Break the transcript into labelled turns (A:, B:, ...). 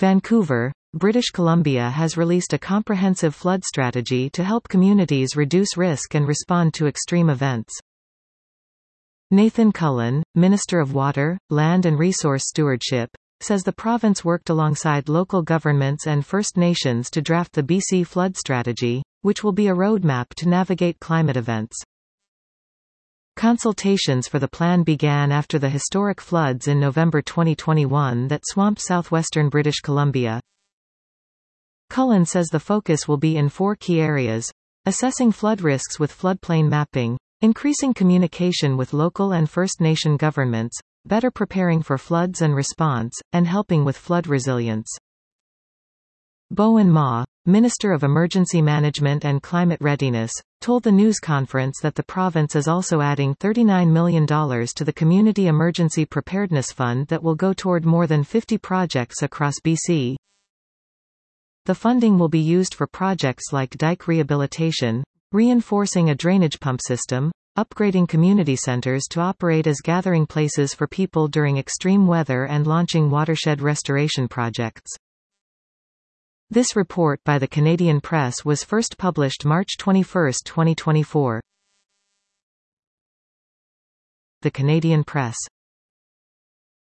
A: Vancouver, British Columbia has released a comprehensive flood strategy to help communities reduce risk and respond to extreme events. Nathan Cullen, Minister of Water, Land and Resource Stewardship, says the province worked alongside local governments and First Nations to draft the BC Flood Strategy, which will be a roadmap to navigate climate events. Consultations for the plan began after the historic floods in November 2021 that swamped southwestern British Columbia. Cullen says the focus will be in 4 key areas: assessing flood risks with floodplain mapping, increasing communication with local and First Nation governments, better preparing for floods and response, and helping with flood resilience. Bowen Ma, Minister of Emergency Management and Climate Readiness, told the news conference that the province is also adding $39 million to the Community Emergency Preparedness Fund that will go toward more than 50 projects across BC. The funding will be used for projects like dike rehabilitation, reinforcing a drainage pump system, upgrading community centers to operate as gathering places for people during extreme weather, and launching watershed restoration projects. This report by the Canadian Press was first published March 21, 2024. The Canadian Press.